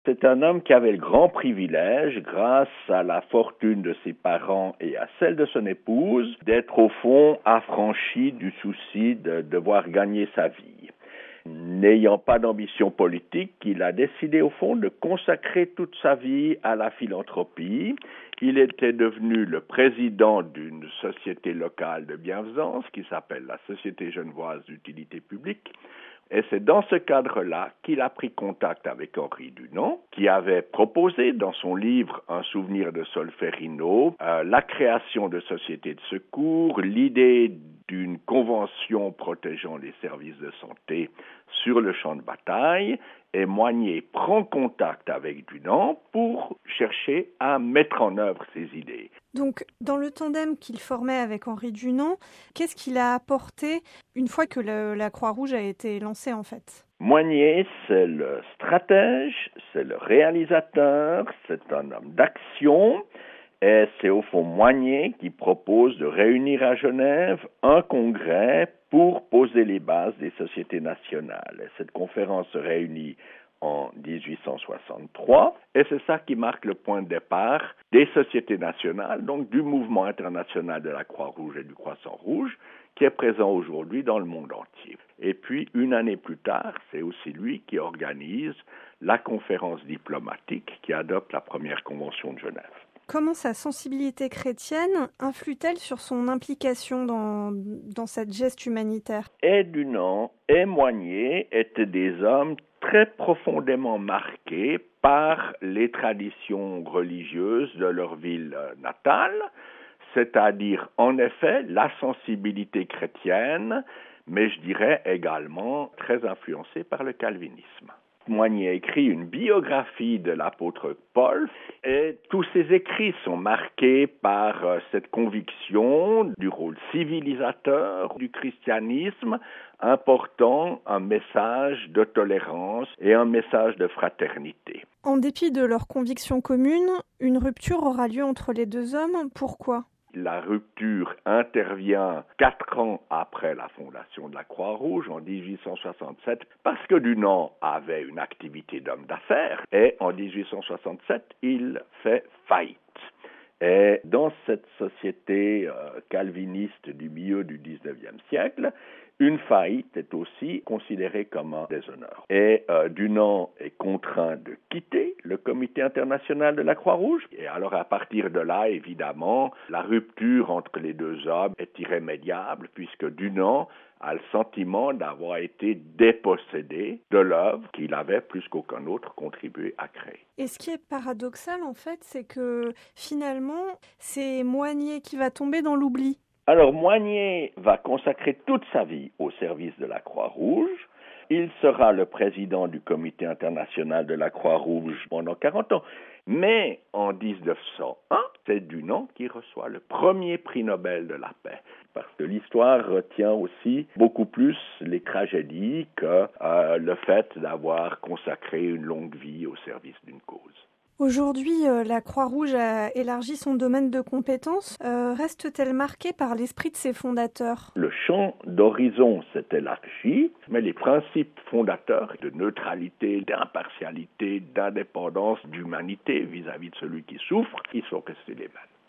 C'est un homme qui avait le grand privilège, grâce à la fortune de ses parents et à celle de son épouse, d'être au fond affranchi du souci de devoir gagner sa vie. N'ayant pas d'ambition politique, il a décidé au fond de consacrer toute sa vie à la philanthropie. Il était devenu le président d'une société locale de bienfaisance qui s'appelle la Société genevoise d'utilité publique. Et c'est dans ce cadre-là qu'il a pris contact avec Henri Dunant, qui avait proposé dans son livre Un souvenir de Solferino la création de sociétés de secours, l'idée d'une convention protégeant les services de santé sur le champ de bataille, et Moignet prend contact avec Dunant pour chercher à mettre en œuvre ses idées. Donc, dans le tandem qu'il formait avec Henri Dunant, qu'est-ce qu'il a apporté une fois que la Croix-Rouge a été lancée, en fait ? Moignet, c'est le stratège, c'est le réalisateur, c'est un homme d'action, et c'est au fond Moignet qui propose de réunir à Genève un congrès pour poser les bases des sociétés nationales. Et cette conférence se réunit en 1863, et c'est ça qui marque le point de départ des sociétés nationales, donc du mouvement international de la Croix-Rouge et du Croissant-Rouge, qui est présent aujourd'hui dans le monde entier. Et puis, une année plus tard, c'est aussi lui qui organise la conférence diplomatique qui adopte la première convention de Genève. Comment sa sensibilité chrétienne influe-t-elle sur son implication dans cette geste humanitaire ? Et Dunant et Moignet étaient des hommes très profondément marqués par les traditions religieuses de leur ville natale, c'est-à-dire en effet la sensibilité chrétienne, mais je dirais également très influencés par le calvinisme. Moignet écrit une biographie de l'apôtre Paul et tous ses écrits sont marqués par cette conviction du rôle civilisateur du christianisme, important un message de tolérance et un message de fraternité. En dépit de leurs convictions communes, une rupture aura lieu entre les deux hommes. Pourquoi ? La rupture intervient 4 ans après la fondation de la Croix-Rouge, en 1867, parce que Dunant avait une activité d'homme d'affaires, et en 1867, il fait faillite. Et dans cette société calviniste du milieu du XIXe siècle, une faillite est aussi considérée comme un déshonneur. Et Dunant est contraint de quitter le comité international de la Croix-Rouge. Et alors à partir de là, évidemment, la rupture entre les deux hommes est irrémédiable puisque Dunant a le sentiment d'avoir été dépossédé de l'œuvre qu'il avait plus qu'aucun autre contribué à créer. Et ce qui est paradoxal, en fait, c'est que finalement, c'est Moignet qui va tomber dans l'oubli. Alors Moignet va consacrer toute sa vie au service de la Croix-Rouge. Il sera le président du comité international de la Croix-Rouge pendant 40 ans. Mais en 1901, c'est Dunant qui reçoit le premier prix Nobel de la paix. Parce que l'histoire retient aussi beaucoup plus les tragédies que le fait d'avoir consacré une longue vie au service d'une cause. Aujourd'hui, la Croix-Rouge a élargi son domaine de compétences. Reste-t-elle marquée par l'esprit de ses fondateurs ? Le champ d'horizon s'est élargi, mais les principes fondateurs de neutralité, d'impartialité, d'indépendance, d'humanité vis-à-vis de celui qui souffre, ils sont restés les mêmes.